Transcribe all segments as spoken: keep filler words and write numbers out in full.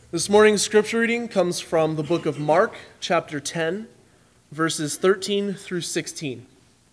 This morning's scripture reading comes from the book of Mark, chapter ten, verses thirteen through sixteen.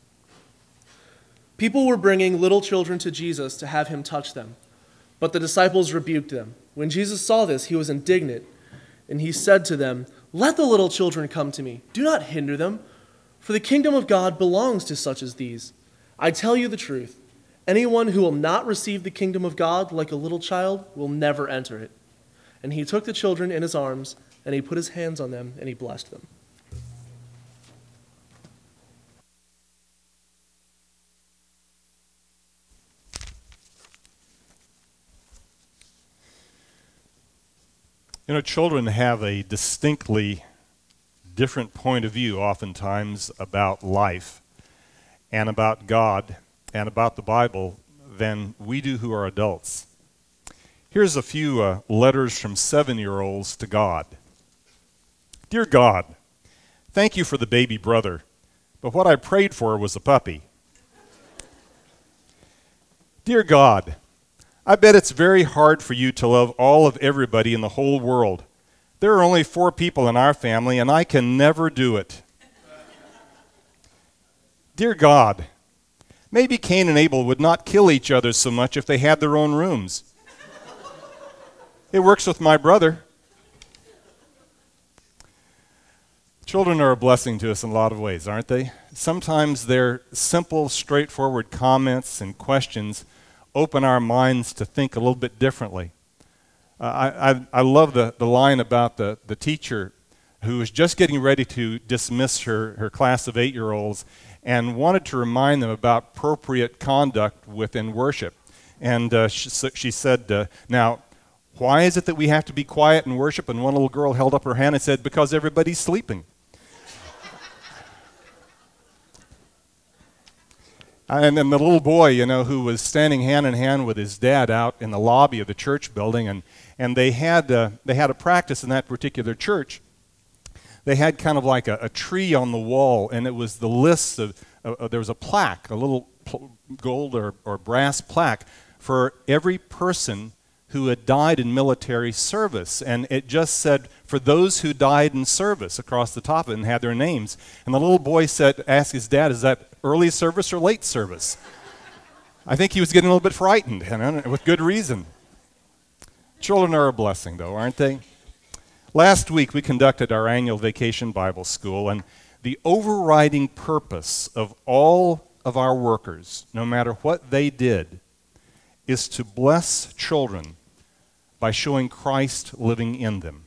People were bringing little children to Jesus to have him touch them, but the disciples rebuked them. When Jesus saw this, he was indignant, and he said to them, "Let the little children come to me. Do not hinder them, for the kingdom of God belongs to such as these. I tell you the truth, anyone who will not receive the kingdom of God like a little child will never enter it." And he took the children in his arms, and he put his hands on them, and he blessed them. You know, children have a distinctly different point of view oftentimes about life and about God and about the Bible than we do who are adults. Here's a few uh, letters from seven-year-olds to God. Dear God, thank you for the baby brother, but what I prayed for was a puppy. Dear God, I bet it's very hard for you to love all of everybody in the whole world. There are only four people in our family, and I can never do it. Dear God, maybe Cain and Abel would not kill each other so much if they had their own rooms. It works with my brother. Children are a blessing to us in a lot of ways, aren't they? Sometimes their simple, straightforward comments and questions open our minds to think a little bit differently. Uh, I, I, I love the, the line about the, the teacher who was just getting ready to dismiss her, her class of eight-year-olds and wanted to remind them about appropriate conduct within worship. And uh, she, she said, uh, now, why is it that we have to be quiet in worship? And one little girl held up her hand and said, because everybody's sleeping. And then the little boy, you know, who was standing hand in hand with his dad out in the lobby of the church building, and, and they had uh, they had a practice in that particular church. They had kind of like a, a tree on the wall, and it was the list of, uh, there was a plaque, a little pl- gold or, or brass plaque for every person who had died in military service. And it just said, for those who died in service across the top of it and had their names. And the little boy said, asked his dad, is that early service or late service? I think he was getting a little bit frightened, and with good reason. Children are a blessing, though, aren't they? Last week, we conducted our annual Vacation Bible School, and the overriding purpose of all of our workers, no matter what they did, is to bless children by showing Christ living in them.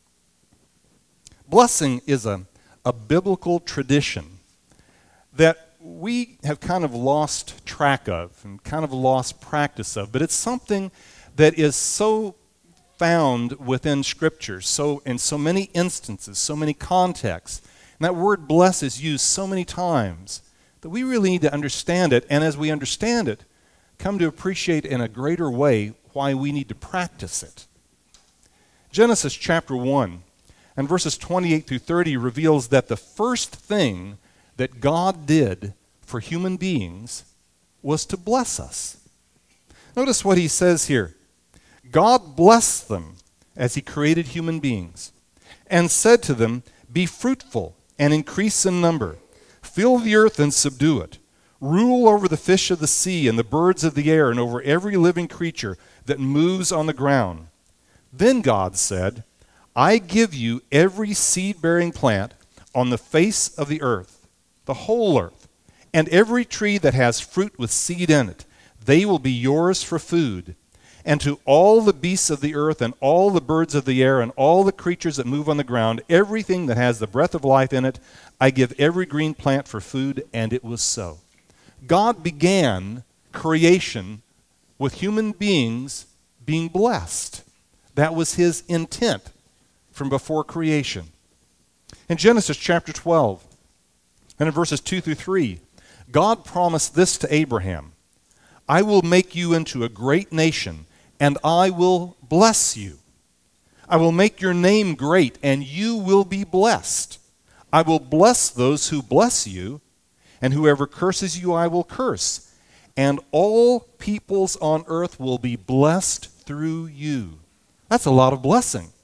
Blessing is a, a biblical tradition that we have kind of lost track of and kind of lost practice of, but it's something that is so found within Scripture, so in so many instances, so many contexts, and that word bless is used so many times that we really need to understand it, and as we understand it, come to appreciate in a greater way why we need to practice it. Genesis chapter one and verses twenty-eight through thirty reveals that the first thing that God did for human beings was to bless us. Notice what he says here. God blessed them as he created human beings and said to them, "Be fruitful and increase in number. Fill the earth and subdue it. Rule over the fish of the sea and the birds of the air and over every living creature that moves on the ground." Then God said, "I give you every seed-bearing plant on the face of the earth, the whole earth, and every tree that has fruit with seed in it. They will be yours for food. And to all the beasts of the earth and all the birds of the air and all the creatures that move on the ground, everything that has the breath of life in it, I give every green plant for food," and it was so. God began creation with human beings being blessed. That was his intent from before creation. In Genesis chapter twelve, and in verses two through three, God promised this to Abraham: "I will make you into a great nation, and I will bless you. I will make your name great, and you will be blessed. I will bless those who bless you, and whoever curses you I will curse. And all peoples on earth will be blessed through you." That's a lot of blessing.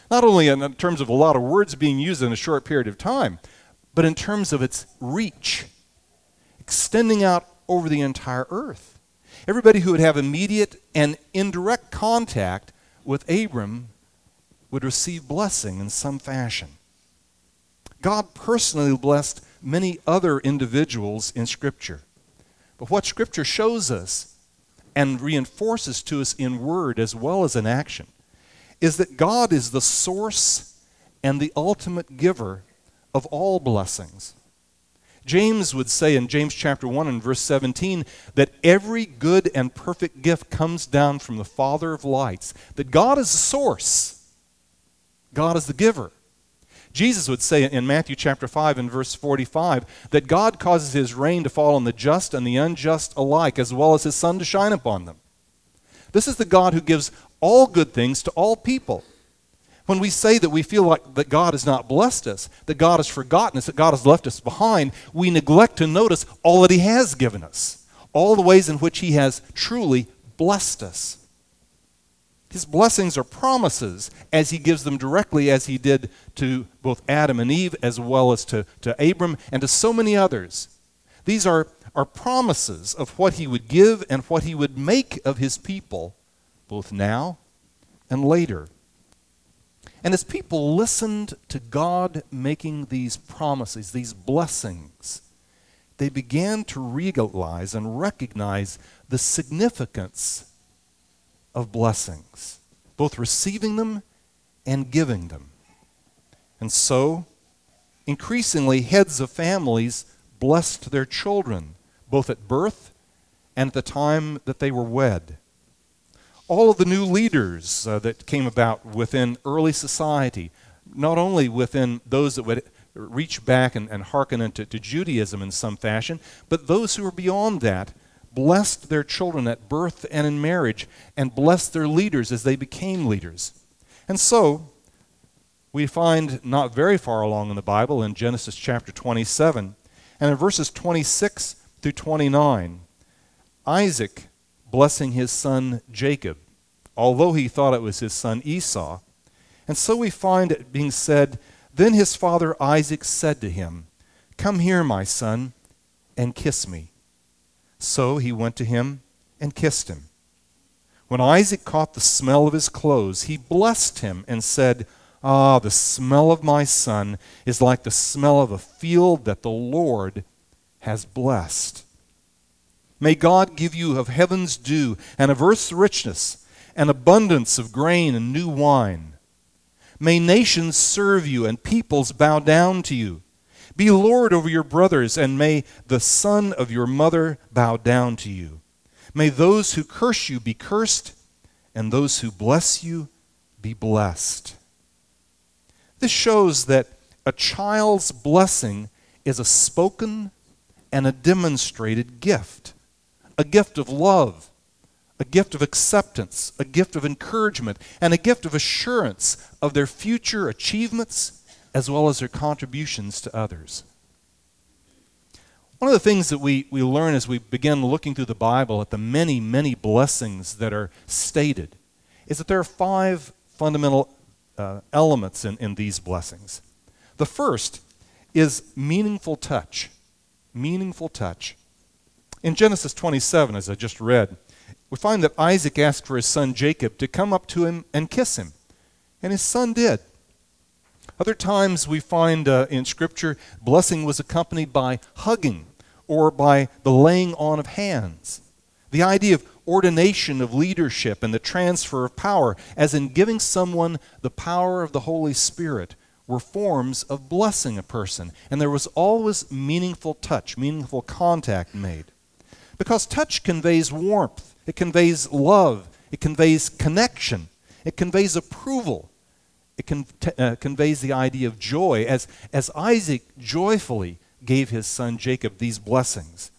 Not only in terms of a lot of words being used in a short period of time, but in terms of its reach, extending out over the entire earth. Everybody who would have immediate and indirect contact with Abram would receive blessing in some fashion. God personally blessed many other individuals in Scripture. But what Scripture shows us and reinforces to us in word as well as in action is that God is the source and the ultimate giver of all blessings. James would say in James chapter one and verse seventeen that every good and perfect gift comes down from the Father of lights, that God is the source, God is the giver. Jesus would say in Matthew chapter five and verse forty-five that God causes his rain to fall on the just and the unjust alike, as well as his sun to shine upon them. This is the God who gives all good things to all people. When we say that we feel like that God has not blessed us, that God has forgotten us, that God has left us behind, we neglect to notice all that he has given us, all the ways in which he has truly blessed us. His blessings are promises as he gives them directly, as he did to both Adam and Eve, as well as to, to Abram and to so many others. These are, are promises of what he would give and what he would make of his people, both now and later. And as people listened to God making these promises, these blessings, they began to realize and recognize the significance of blessings, both receiving them and giving them. And so, increasingly, heads of families blessed their children, both at birth and at the time that they were wed. All of the new leaders uh, that came about within early society, not only within those that would reach back and, and hearken into to Judaism in some fashion, but those who were beyond that, blessed their children at birth and in marriage, and blessed their leaders as they became leaders. And so, we find not very far along in the Bible, in Genesis chapter twenty-seven, and in verses twenty-six through twenty-nine, Isaac blessing his son Jacob, although he thought it was his son Esau. And so we find it being said, "Then his father Isaac said to him, 'Come here, my son, and kiss me.' So he went to him and kissed him. When Isaac caught the smell of his clothes, he blessed him and said, 'Ah, the smell of my son is like the smell of a field that the Lord has blessed. May God give you of heaven's dew and of earth's richness, an abundance of grain and new wine. May nations serve you and peoples bow down to you. Be Lord over your brothers, and may the son of your mother bow down to you. May those who curse you be cursed, and those who bless you be blessed.'" This shows that a child's blessing is a spoken and a demonstrated gift. A gift of love, a gift of acceptance, a gift of encouragement, and a gift of assurance of their future achievements as well as their contributions to others. One of the things that we, we learn as we begin looking through the Bible at the many, many blessings that are stated is that there are five fundamental uh, elements in, in these blessings. The first is meaningful touch. Meaningful touch. In Genesis twenty-seven, as I just read, we find that Isaac asked for his son Jacob to come up to him and kiss him. And his son did. Other times we find uh, in Scripture, blessing was accompanied by hugging or by the laying on of hands. The idea of ordination of leadership and the transfer of power, as in giving someone the power of the Holy Spirit, were forms of blessing a person. And there was always meaningful touch, meaningful contact made. Because touch conveys warmth, it conveys love, it conveys connection, it conveys approval, it con- uh, conveys the idea of joy, as, as Isaac joyfully gave his son Jacob these blessings.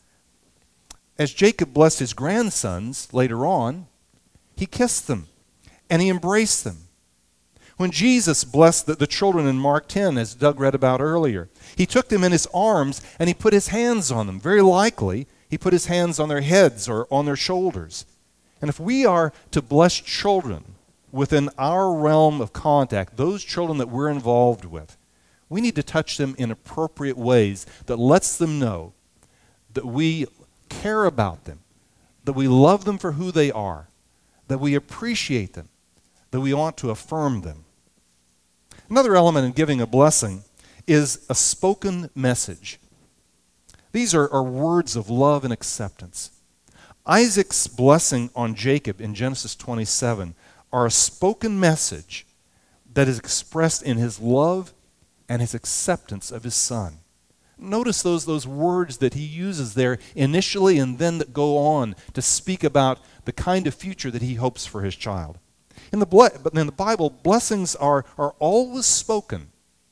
As Jacob blessed his grandsons later on, he kissed them and he embraced them. When Jesus blessed the, the children in Mark ten, as Doug read about earlier, he took them in his arms and he put his hands on them. Very likely, he put his hands on their heads or on their shoulders. And if we are to bless children, within our realm of contact, those children that we're involved with, we need to touch them in appropriate ways that lets them know that we care about them, that we love them for who they are, that we appreciate them, that we want to affirm them. Another element in giving a blessing is a spoken message. These are, are words of love and acceptance. Isaac's blessing on Jacob in Genesis twenty-seven are a spoken message that is expressed in his love and his acceptance of his son. Notice those, those words that he uses there initially and then that go on to speak about the kind of future that he hopes for his child. In the, ble- but in the Bible, blessings are, are always spoken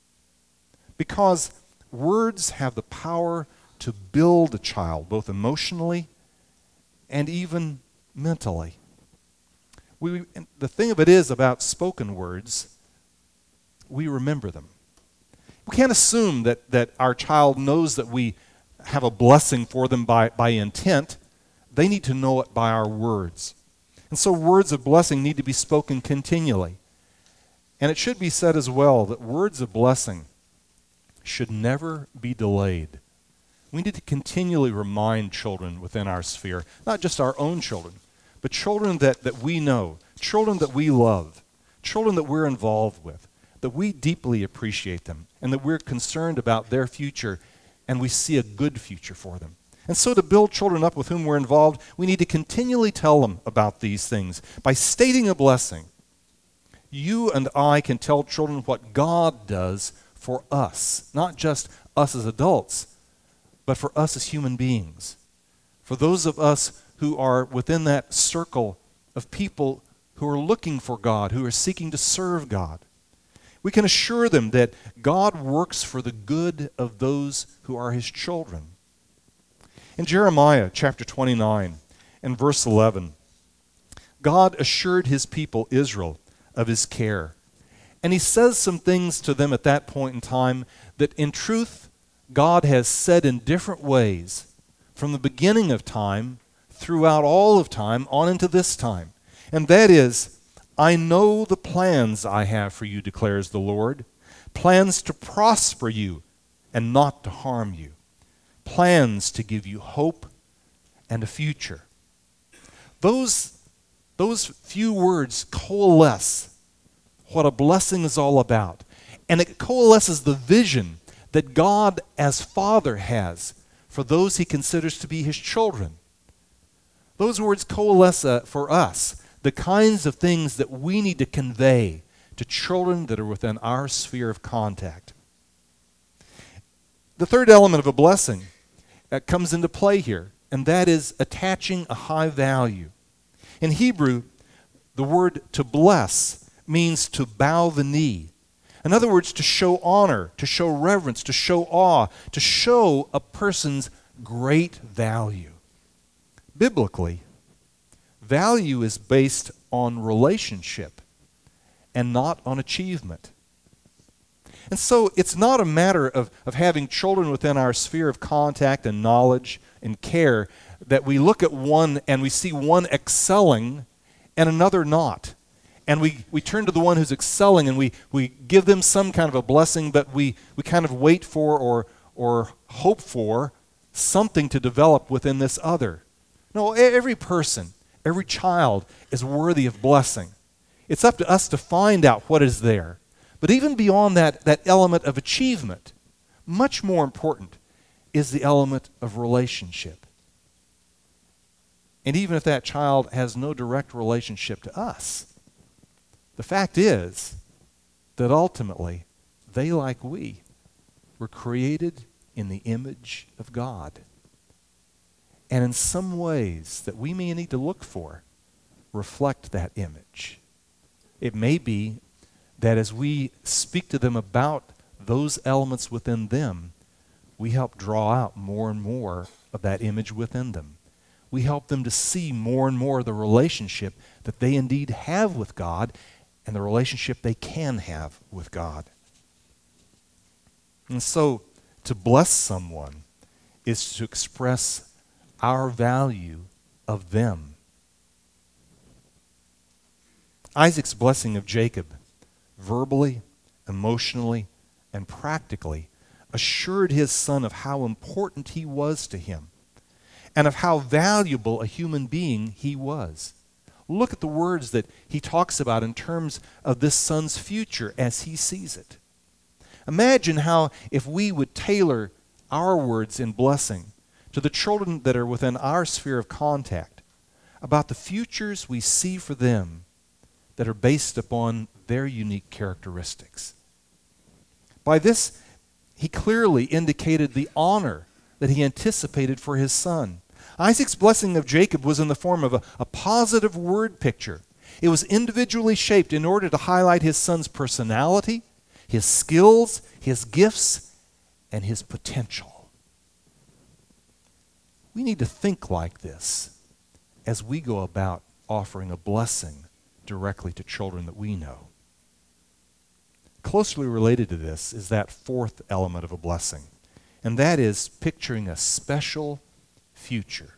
because words have the power to build a child, both emotionally and even mentally. We, the thing of it is about spoken words, we remember them. We can't assume that, that our child knows that we have a blessing for them by, by intent. They need to know it by our words. And so words of blessing need to be spoken continually. And it should be said as well that words of blessing should never be delayed. We need to continually remind children within our sphere, not just our own children, but children that, that we know, children that we love, children that we're involved with, that we deeply appreciate them and that we're concerned about their future and we see a good future for them. And so to build children up with whom we're involved, we need to continually tell them about these things. By stating a blessing, you and I can tell children what God does for us, not just us as adults, but for us as human beings. For those of us who are within that circle of people who are looking for God, who are seeking to serve God. We can assure them that God works for the good of those who are his children. In Jeremiah chapter twenty-nine and verse eleven, God assured his people Israel of his care. And he says some things to them at that point in time that in truth God has said in different ways from the beginning of time, throughout all of time, on into this time. And that is, I know the plans I have for you, declares the Lord, plans to prosper you and not to harm you, plans to give you hope and a future. Those, those few words coalesce what a blessing is all about. And it coalesces the vision that God as Father has for those he considers to be his children. Those words coalesce uh, for us the kinds of things that we need to convey to children that are within our sphere of contact. The third element of a blessing uh, comes into play here, and that is attaching a high value. In Hebrew, the word to bless means to bow the knee. In other words, to show honor, to show reverence, to show awe, to show a person's great value. Biblically, value is based on relationship and not on achievement. And so it's not a matter of, of having children within our sphere of contact and knowledge and care that we look at one and we see one excelling and another not. And we, we turn to the one who's excelling and we, we give them some kind of a blessing, but we, we kind of wait for or, or hope for something to develop within this other. No, every person, every child is worthy of blessing. It's up to us to find out what is there. But even beyond that, that element of achievement, much more important is the element of relationship. And even if that child has no direct relationship to us, the fact is that ultimately, they, like we, were created in the image of God. And in some ways that we may need to look for, reflect that image. It may be that as we speak to them about those elements within them, we help draw out more and more of that image within them. We help them to see more and more the relationship that they indeed have with God and the relationship they can have with God. And so, to bless someone is to express our value of them. Isaac's blessing of Jacob, verbally, emotionally, and practically, assured his son of how important he was to him and of how valuable a human being he was. Look at the words that he talks about in terms of this son's future as he sees it. Imagine how if we would tailor our words in blessing to the children that are within our sphere of contact about the futures we see for them that are based upon their unique characteristics. By this, he clearly indicated the honor that he anticipated for his son. Isaac's blessing of Jacob was in the form of a, a positive word picture. It was individually shaped in order to highlight his son's personality, his skills, his gifts, and his potential. We need to think like this as we go about offering a blessing directly to children that we know. Closely related to this is that fourth element of a blessing, and that is picturing a special future.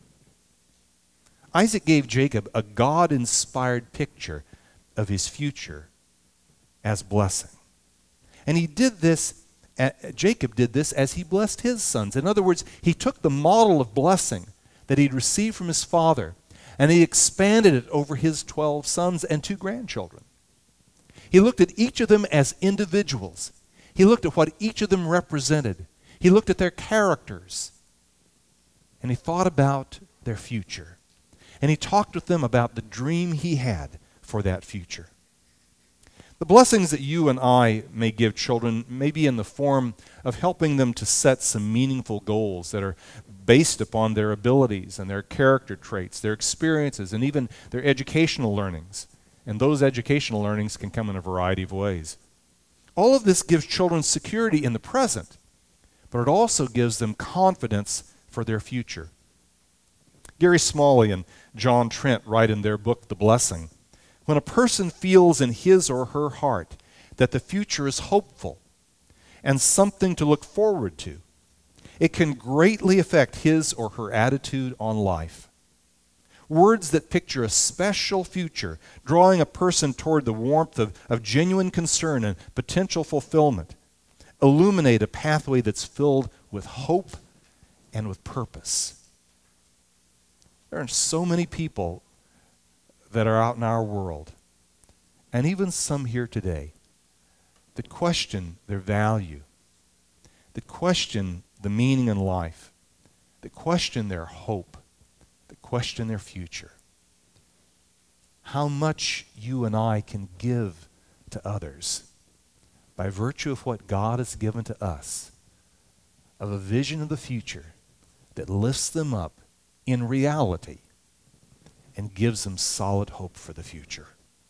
Isaac gave Jacob a God-inspired picture of his future as blessing. And he did this, uh, Jacob did this as he blessed his sons. In other words, he took the model of blessing that he'd received from his father and he expanded it over his twelve sons and two grandchildren. He looked at each of them as individuals. He looked at what each of them represented. He looked at their characters. And he thought about their future. And he talked with them about the dream he had for that future. The blessings that you and I may give children may be in the form of helping them to set some meaningful goals that are based upon their abilities and their character traits, their experiences, and even their educational learnings. And those educational learnings can come in a variety of ways. All of this gives children security in the present, but it also gives them confidence for their future. Gary Smalley and John Trent write in their book, The Blessing, when a person feels in his or her heart that the future is hopeful and something to look forward to, it can greatly affect his or her attitude on life. Words that picture a special future, drawing a person toward the warmth of, of genuine concern and potential fulfillment, illuminate a pathway that's filled with hope and with purpose. There are so many people that are out in our world, and even some here today, that question their value, that question the meaning in life, that question their hope, that question their future. How much you and I can give to others by virtue of what God has given to us, of a vision of the future that lifts them up in reality and gives them solid hope for the future.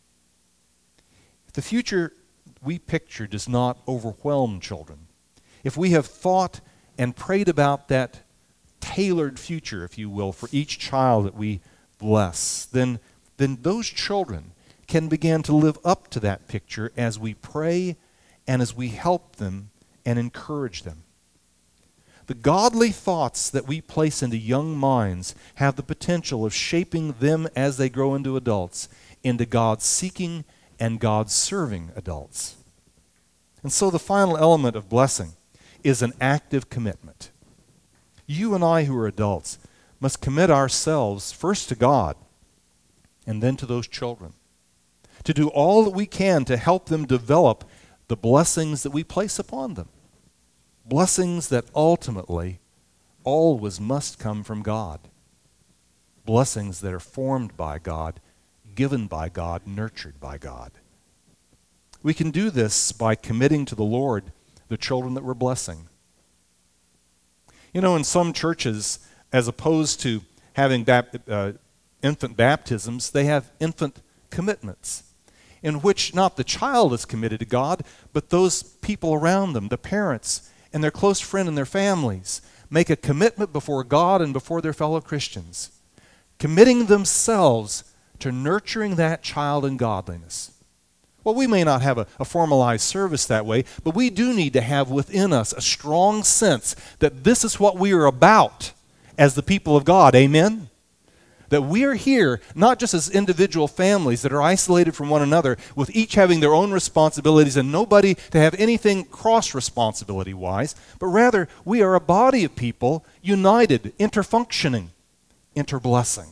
If the future we picture does not overwhelm children, if we have thought and prayed about that tailored future, if you will, for each child that we bless, then, then those children can begin to live up to that picture as we pray and as we help them and encourage them. The godly thoughts that we place into young minds have the potential of shaping them as they grow into adults, into God-seeking and God-serving adults. And so the final element of blessing is an active commitment. You and I who are adults must commit ourselves first to God and then to those children, to do all that we can to help them develop the blessings that we place upon them. Blessings that ultimately always must come from God. Blessings that are formed by God, given by God, nurtured by God. We can do this by committing to the Lord the children that we're blessing. You know, in some churches, as opposed to having bap- uh, infant baptisms, they have infant commitments, in which not the child is committed to God, but those people around them, the parents, and their close friend and their families make a commitment before God and before their fellow Christians, committing themselves to nurturing that child in godliness. Well, we may not have a, a formalized service that way, but we do need to have within us a strong sense that this is what we are about as the people of God. Amen? that we are here not just as individual families that are isolated from one another, with each having their own responsibilities and nobody to have anything cross-responsibility-wise, but rather we are a body of people united, interfunctioning, interblessing.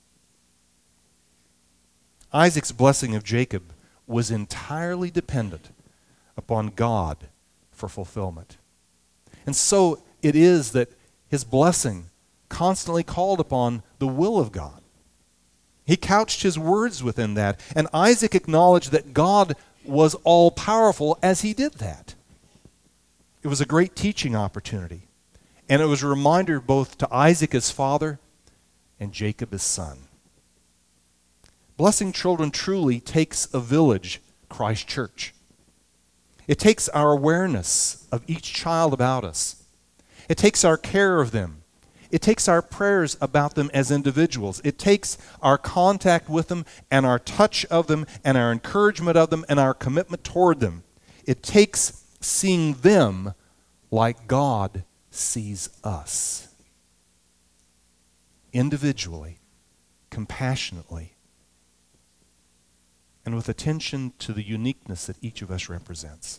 Isaac's blessing of Jacob was entirely dependent upon God for fulfillment. And so it is that his blessing constantly called upon the will of God. He couched his words within that, and Isaac acknowledged that God was all-powerful as he did that. It was a great teaching opportunity, and it was a reminder both to Isaac as father and Jacob as son. Blessing children truly takes a village, Christ Church. It takes our awareness of each child about us. It takes our care of them. It takes our prayers about them as individuals. It takes our contact with them and our touch of them and our encouragement of them and our commitment toward them. It takes seeing them like God sees us. Individually, compassionately, and with attention to the uniqueness that each of us represents.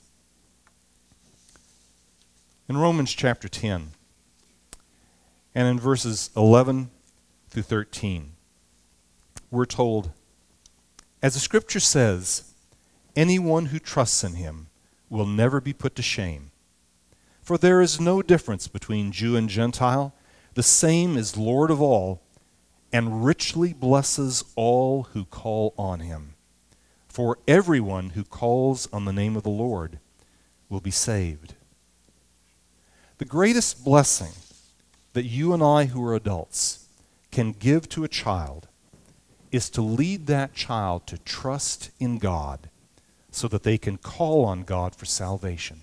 In Romans chapter ten, and in verses eleven through thirteen, we're told, as the scripture says, anyone who trusts in him will never be put to shame. For there is no difference between Jew and Gentile. The same is Lord of all, and richly blesses all who call on him. For everyone who calls on the name of the Lord will be saved. The greatest blessing that you and I who are adults can give to a child is to lead that child to trust in God so that they can call on God for salvation.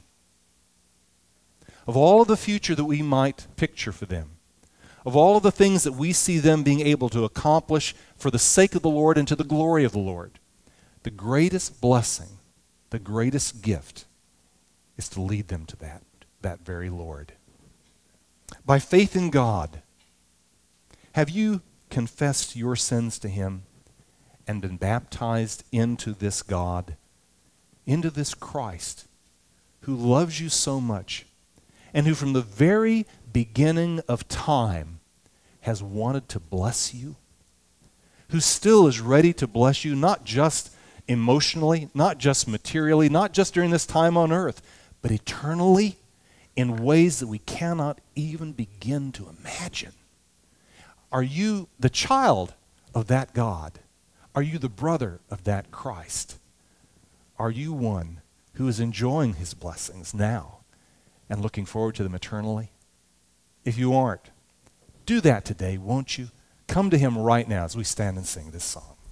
Of all of the future that we might picture for them, of all of the things that we see them being able to accomplish for the sake of the Lord and to the glory of the Lord, the greatest blessing, the greatest gift is to lead them to that, that very Lord. By faith in God, have you confessed your sins to him and been baptized into this God, into this Christ, who loves you so much and who from the very beginning of time has wanted to bless you, who still is ready to bless you, not just emotionally, not just materially, not just during this time on earth, but eternally in ways that we cannot even begin to imagine? Are you the child of that God? Are you the brother of that Christ? Are you one who is enjoying his blessings now and looking forward to them eternally? If you aren't, do that today, won't you? Come to him right now as we stand and sing this song.